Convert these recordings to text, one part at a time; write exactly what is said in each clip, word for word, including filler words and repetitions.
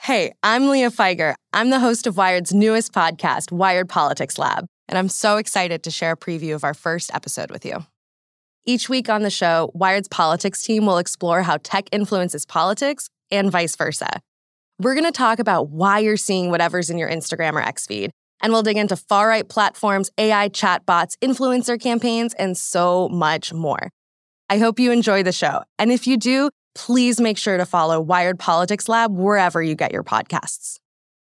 Hey, I'm Leah Feiger. I'm the host of Wired's newest podcast, Wired Politics Lab, and I'm so excited to share a preview of our first episode with you. Each week on the show, Wired's politics team will explore how tech influences politics and vice versa. We're going to talk about why you're seeing whatever's in your Instagram or X feed, and we'll dig into far-right platforms, A I chatbots, influencer campaigns, and so much more. I hope you enjoy the show, and if you do, please make sure to follow Wired Politics Lab wherever you get your podcasts.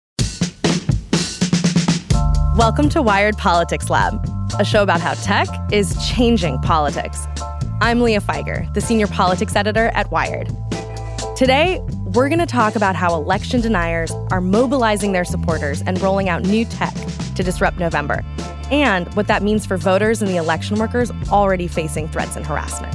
Welcome to Wired Politics Lab, a show about how tech is changing politics. I'm Leah Feiger, the senior politics editor at Wired. Today, we're going to talk about how election deniers are mobilizing their supporters and rolling out new tech to disrupt November, and what that means for voters and the election workers already facing threats and harassment.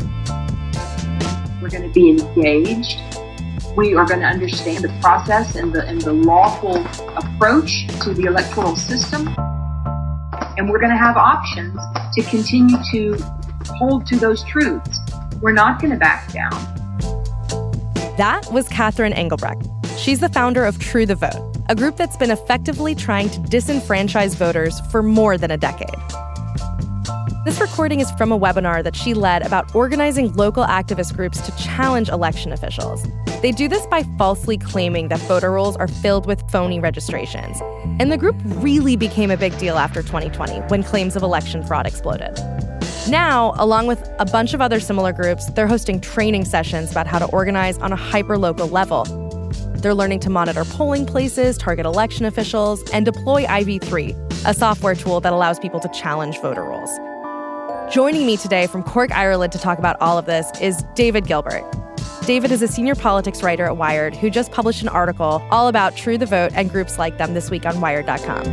We're going to be engaged. We are going to understand the process and the and the lawful approach to the electoral system. And we're going to have options to continue to hold to those truths. We're not going to back down. That was Catherine Engelbrecht. She's the founder of True the Vote, a group that's been effectively trying to disenfranchise voters for more than a decade. This recording is from a webinar that she led about organizing local activist groups to challenge election officials. They do this by falsely claiming that voter rolls are filled with phony registrations. And the group really became a big deal after twenty twenty, when claims of election fraud exploded. Now, along with a bunch of other similar groups, they're hosting training sessions about how to organize on a hyper-local level. They're learning to monitor polling places, target election officials, and deploy I V three, a software tool that allows people to challenge voter rolls. Joining me today from Cork, Ireland to talk about all of this is David Gilbert. David is a senior politics writer at Wired who just published an article all about True the Vote and groups like them this week on Wired dot com.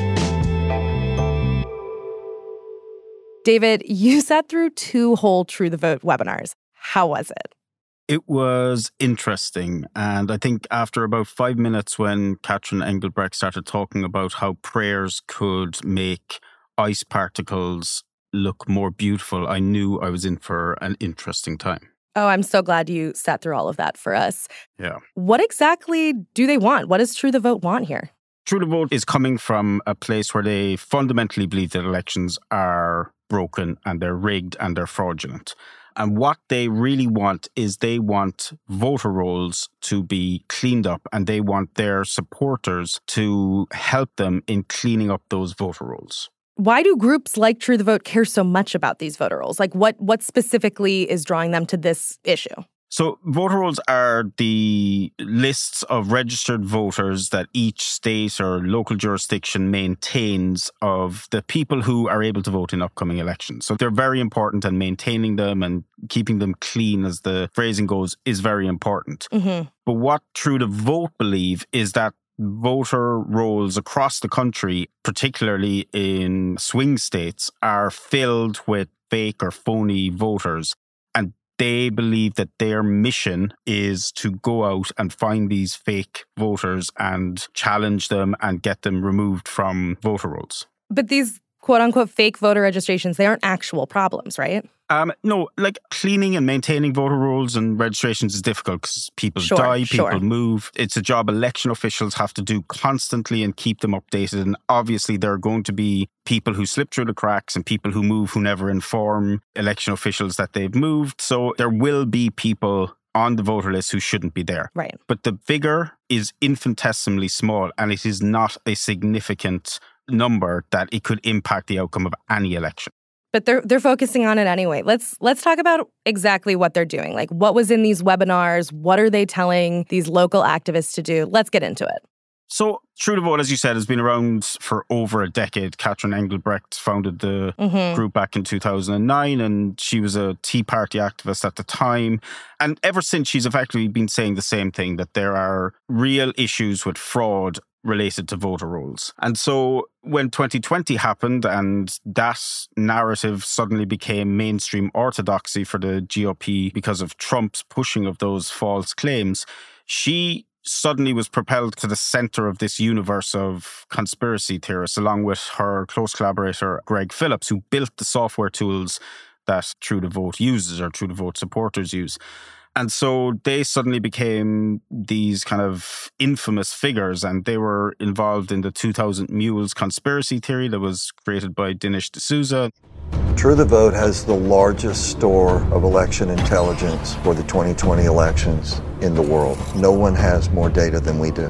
David, you sat through two whole True the Vote webinars. How was it? It was interesting. And I think after about five minutes when Catherine Engelbrecht started talking about how prayers could make ice particles look more beautiful, I knew I was in for an interesting time. Oh, I'm so glad you sat through all of that for us. Yeah. What exactly do they want? What does True the Vote want here? True the Vote is coming from a place where they fundamentally believe that elections are broken and they're rigged and they're fraudulent. And what they really want is they want voter rolls to be cleaned up, and they want their supporters to help them in cleaning up those voter rolls. Why do groups like True the Vote care so much about these voter rolls? Like, what what specifically is drawing them to this issue? So voter rolls are the lists of registered voters that each state or local jurisdiction maintains of the people who are able to vote in upcoming elections. So they're very important, and maintaining them and keeping them clean, as the phrasing goes, is very important. Mm-hmm. But what True the Vote believe is that voter rolls across the country, particularly in swing states, are filled with fake or phony voters. And they believe that their mission is to go out and find these fake voters and challenge them and get them removed from voter rolls. But these quote-unquote fake voter registrations, they aren't actual problems, right? Um, no, like cleaning and maintaining voter rolls and registrations is difficult because people sure, die, people sure. move. It's a job election officials have to do constantly and keep them updated. And obviously there are going to be people who slip through the cracks and people who move who never inform election officials that they've moved. So there will be people on the voter list who shouldn't be there. Right. But the figure is infinitesimally small, and it is not a significant number that it could impact the outcome of any election. But they're they're focusing on it anyway. Let's let's talk about exactly what they're doing. Like, what was in these webinars? What are they telling these local activists to do? Let's get into it. So True the Vote, as you said, has been around for over a decade. Catherine Engelbrecht founded the mm-hmm. group back in two thousand nine, and she was a Tea Party activist at the time. And ever since, she's effectively been saying the same thing, that there are real issues with fraud related to voter rolls. And so when twenty twenty happened and that narrative suddenly became mainstream orthodoxy for the G O P because of Trump's pushing of those false claims, she suddenly was propelled to the center of this universe of conspiracy theorists, along with her close collaborator, Greg Phillips, who built the software tools that True the Vote uses, or True the Vote supporters use. And so they suddenly became these kind of infamous figures, and they were involved in the two thousand Mules conspiracy theory that was created by Dinesh D'Souza. True the Vote has the largest store of election intelligence for the twenty twenty elections in the world. No one has more data than we do.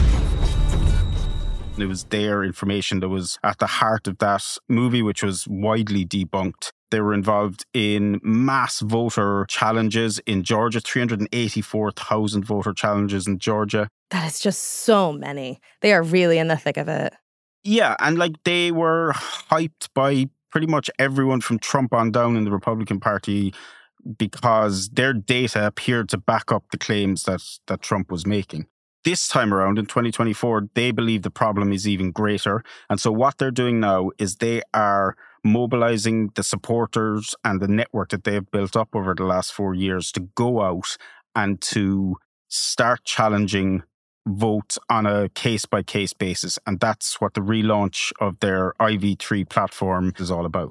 It was their information that was at the heart of that movie, which was widely debunked. They were involved in mass voter challenges in Georgia, three hundred eighty-four thousand voter challenges in Georgia. That is just so many. They are really in the thick of it. Yeah, and like they were hyped by pretty much everyone from Trump on down in the Republican Party because their data appeared to back up the claims that, that Trump was making. This time around in twenty twenty-four, they believe the problem is even greater. And so what they're doing now is they are mobilizing the supporters and the network that they have built up over the last four years to go out and to start challenging votes on a case-by-case basis. And that's what the relaunch of their I V three platform is all about.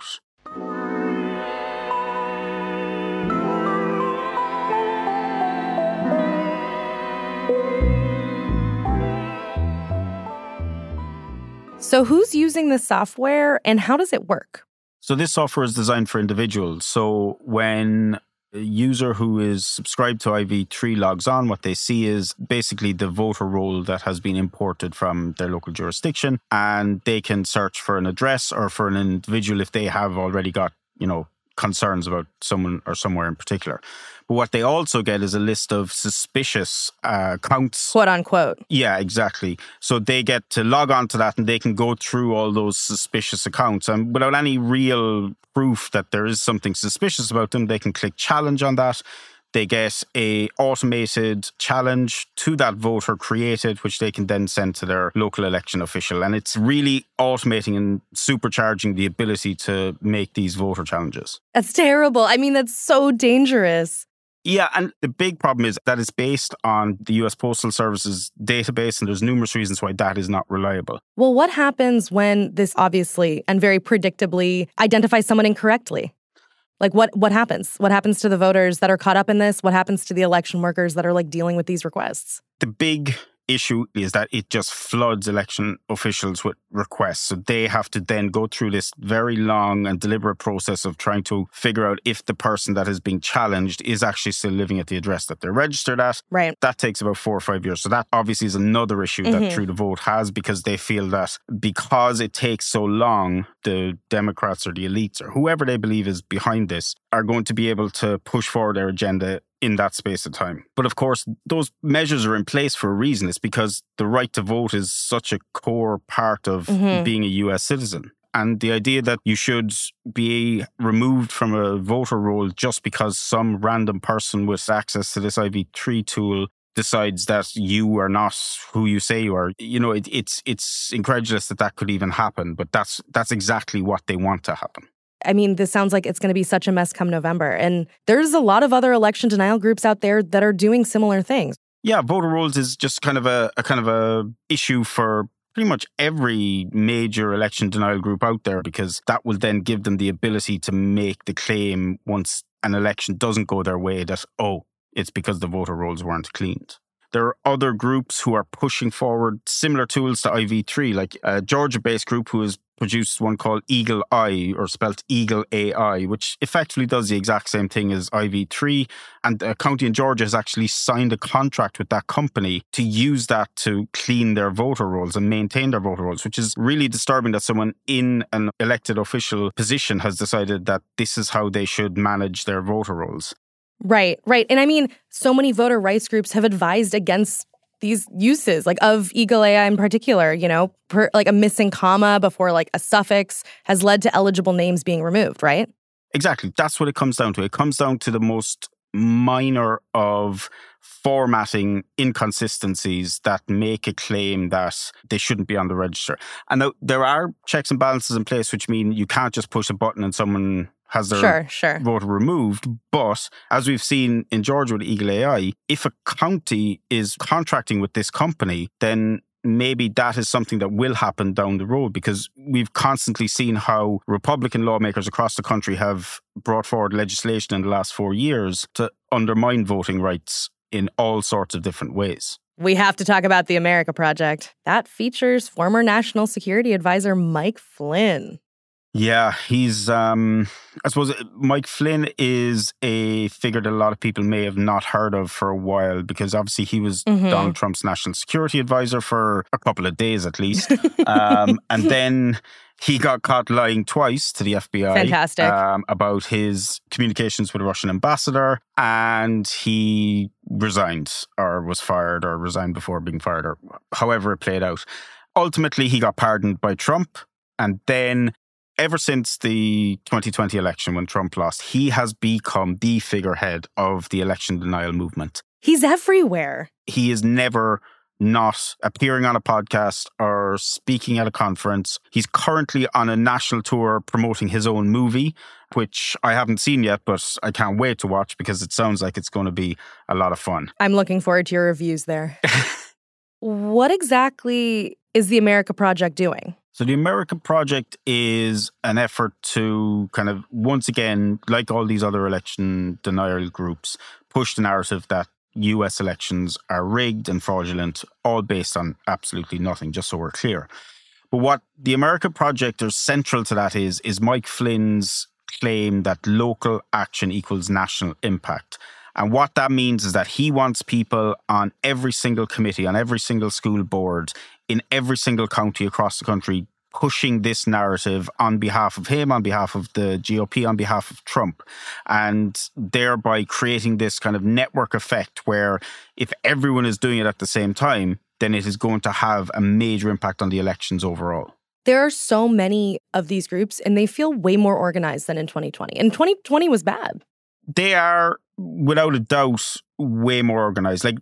So who's using the software and how does it work? So this software is designed for individuals. So when a user who is subscribed to I V three logs on, what they see is basically the voter roll that has been imported from their local jurisdiction, and they can search for an address or for an individual if they have already got, you know, concerns about someone or somewhere in particular. But what they also get is a list of suspicious uh, accounts. Quote unquote. Yeah, exactly. So they get to log on to that and they can go through all those suspicious accounts. And without any real proof that there is something suspicious about them, they can click challenge on that. They get a automated challenge to that voter created, which they can then send to their local election official. And it's really automating and supercharging the ability to make these voter challenges. That's terrible. I mean, that's so dangerous. Yeah, and the big problem is that it's based on the U S Postal Service's database, and there's numerous reasons why that is not reliable. Well, what happens when this obviously and very predictably identifies someone incorrectly? Like, what, what happens? What happens to the voters that are caught up in this? What happens to the election workers that are, like, dealing with these requests? The big issue is that it just floods election officials with requests. So they have to then go through this very long and deliberate process of trying to figure out if the person that is being challenged is actually still living at the address that they're registered at. Right. That takes about four or five years. So that obviously is another issue mm-hmm. that True the Vote has, because they feel that because it takes so long, the Democrats or the elites or whoever they believe is behind this are going to be able to push forward their agenda in that space of time. But of course, those measures are in place for a reason. It's because the right to vote is such a core part of mm-hmm. being a U S citizen. And the idea that you should be removed from a voter roll just because some random person with access to this I V three tool decides that you are not who you say you are, you know, it, it's it's incredulous that that could even happen. But that's that's exactly what they want to happen. I mean, this sounds like it's going to be such a mess come November. And there's a lot of other election denial groups out there that are doing similar things. Yeah, voter rolls is just kind of a, a kind of a issue for pretty much every major election denial group out there, because that will then give them the ability to make the claim once an election doesn't go their way that, oh, it's because the voter rolls weren't cleaned. There are other groups who are pushing forward similar tools to I V three, like a Georgia-based group who has produced one called Eagle Eye, or spelt Eagle A I, which effectively does the exact same thing as I V three. And a county in Georgia has actually signed a contract with that company to use that to clean their voter rolls and maintain their voter rolls, which is really disturbing that someone in an elected official position has decided that this is how they should manage their voter rolls. Right, right. And I mean, so many voter rights groups have advised against these uses, like of Eagle A I in particular, you know, per, like a missing comma before like a suffix has led to eligible names being removed, right? Exactly. That's what it comes down to. It comes down to the most minor of formatting inconsistencies that make a claim that they shouldn't be on the register. And now, there are checks and balances in place, which mean you can't just push a button and someone has their sure, sure. voter removed. But as we've seen in Georgia with Eagle A I, if a county is contracting with this company, then maybe that is something that will happen down the road, because we've constantly seen how Republican lawmakers across the country have brought forward legislation in the last four years to undermine voting rights in all sorts of different ways. We have to talk about the America Project. That features former National Security Advisor Mike Flynn. Yeah, he's, um, I suppose Mike Flynn is a figure that a lot of people may have not heard of for a while, because obviously he was mm-hmm. Donald Trump's national security advisor for a couple of days at least. um, and then he got caught lying twice to the F B I. Fantastic. Um, about his communications with a Russian ambassador, and he resigned or was fired or resigned before being fired, or however it played out. Ultimately, he got pardoned by Trump, and then ever since the twenty twenty election when Trump lost, he has become the figurehead of the election denial movement. He's everywhere. He is never not appearing on a podcast or speaking at a conference. He's currently on a national tour promoting his own movie, which I haven't seen yet, but I can't wait to watch because it sounds like it's going to be a lot of fun. I'm looking forward to your reviews there. What exactly is the America Project doing? So the America Project is an effort to kind of, once again, like all these other election denial groups, push the narrative that U S elections are rigged and fraudulent, all based on absolutely nothing, just so we're clear. But what the America Project is central to that is, is Mike Flynn's claim that local action equals national impact. And what that means is that he wants people on every single committee, on every single school board, in every single county across the country, pushing this narrative on behalf of him, on behalf of the G O P, on behalf of Trump, and thereby creating this kind of network effect where if everyone is doing it at the same time, then it is going to have a major impact on the elections overall. There are so many of these groups, and they feel way more organized than in twenty twenty. And twenty twenty was bad. They are, without a doubt, way more organized. Like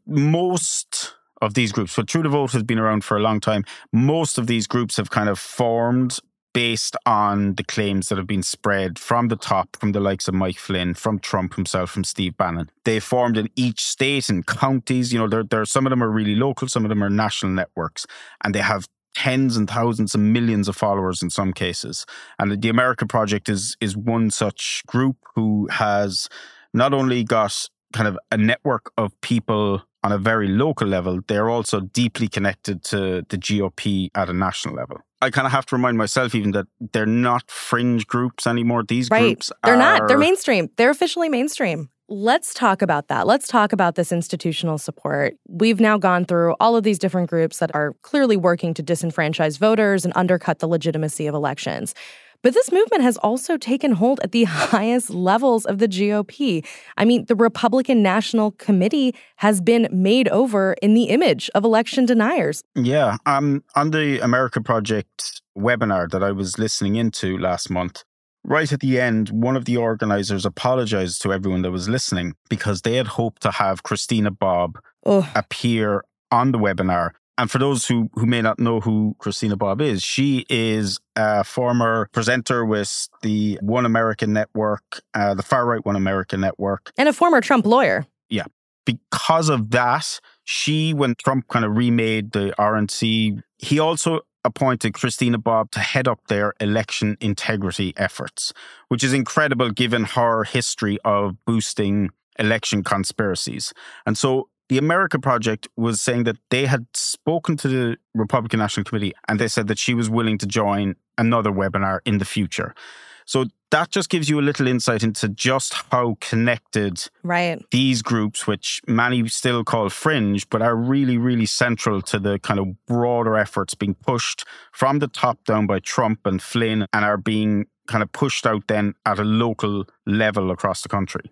most of these groups, but True the Vote has been around for a long time. Most of these groups have kind of formed based on the claims that have been spread from the top, from the likes of Mike Flynn, from Trump himself, from Steve Bannon. They formed in each state and counties. You know, there, there, some of them are really local, some of them are national networks, and they have tens and thousands and millions of followers in some cases. And the America Project is is one such group who has not only got kind of a network of people on a very local level, they're also deeply connected to the G O P at a national level. I kind of have to remind myself even that they're not fringe groups anymore. These right. groups they're are... not. They're mainstream. They're officially mainstream. Let's talk about that. Let's talk about this institutional support. We've now gone through all of these different groups that are clearly working to disenfranchise voters and undercut the legitimacy of elections. But this movement has also taken hold at the highest levels of the G O P. I mean, the Republican National Committee has been made over in the image of election deniers. Yeah. Um, on the America Project webinar that I was listening into last month, right at the end, one of the organizers apologized to everyone that was listening because they had hoped to have Christina Bobb Ugh. appear on the webinar. And for those who, who may not know who Christina Bobb is, she is a former presenter with the One American Network, uh, the far-right One American Network. And a former Trump lawyer. Yeah. Because of that, she, when Trump kind of remade the R N C, he also appointed Christina Bobb to head up their election integrity efforts, which is incredible given her history of boosting election conspiracies. And so the America Project was saying that they had spoken to the Republican National Committee and they said that she was willing to join another webinar in the future. So that just gives you a little insight into just how connected right. these groups, which many still call fringe, but are really, really central to the kind of broader efforts being pushed from the top down by Trump and Flynn and are being kind of pushed out then at a local level across the country.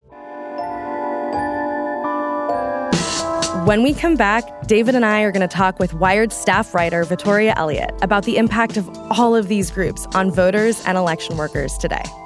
When we come back, David and I are going to talk with Wired staff writer Victoria Elliott about the impact of all of these groups on voters and election workers today.